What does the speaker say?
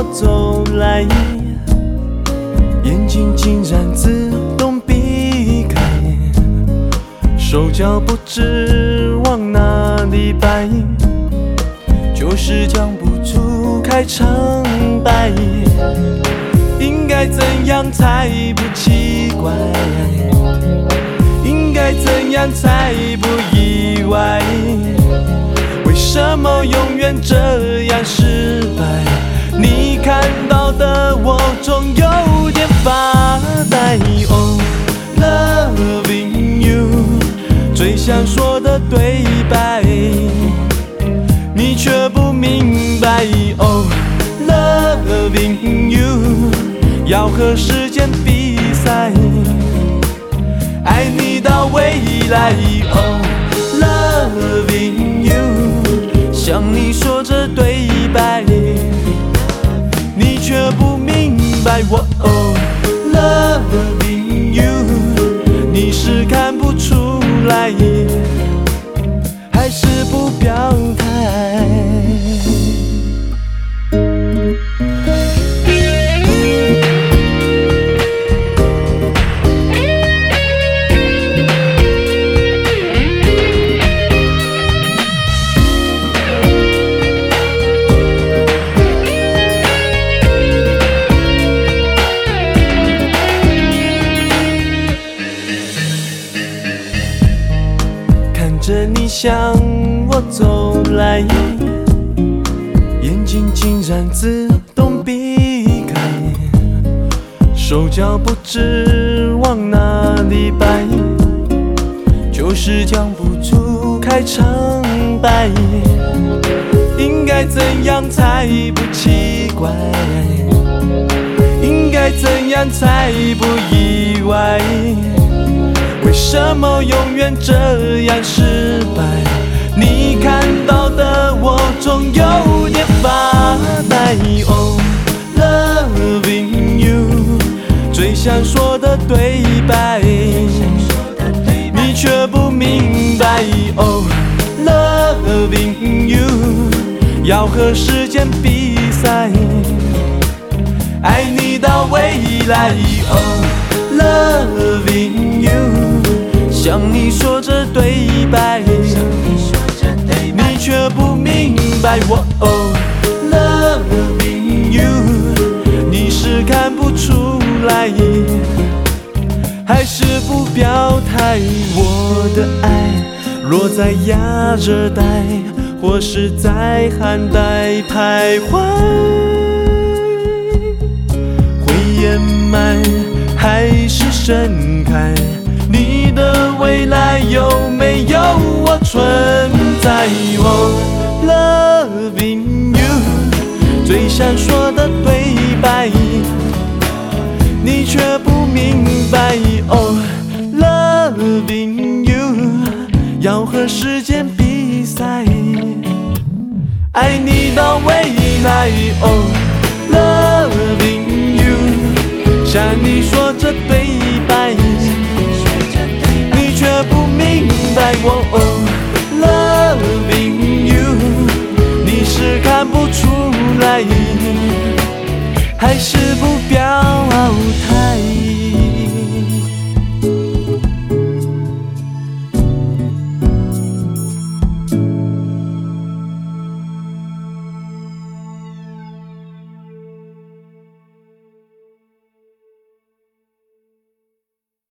走来，眼睛竟然自动避开，手脚不知往哪里摆，就是讲不出开场白。应该怎样才不奇怪？应该怎样才不意外？为什么永远这样失败？你看到的我总有点发呆。Oh, loving you， 最想说的对白，你却不明白。Oh, loving you， 要和时间比赛，爱你到未来。Oh, loving you， 向你说着对白，你却不明白我。Oh, loving you， 你是看不出来，还是不表态？着你向我走来，眼睛竟然自动避开，手脚不知往哪里摆，就是讲不出开场白。应该怎样才不奇怪？应该怎样才不意外？为什么永远这样失败？你看到的我总有点发呆。Oh, loving you， 最想说的对白，你却不明白。Oh, loving you， 要和时间比赛，爱你到未来。Oh, loving you， 向你说着对白，你却不明白我。Oh, loving you， 你是看不出来，还是不表态？我的爱落在亚热带，或是在寒带徘徊，会掩埋还是盛开？你的未来有没有我存在？ Oh, loving you， 最想说的对白，你却不明白。 Oh, loving you， 要和时间比赛，爱你到未来。 Oh, loving you， 向你说着对白，你却不明白我。 Oh, loving you， 你是看不出来，还是不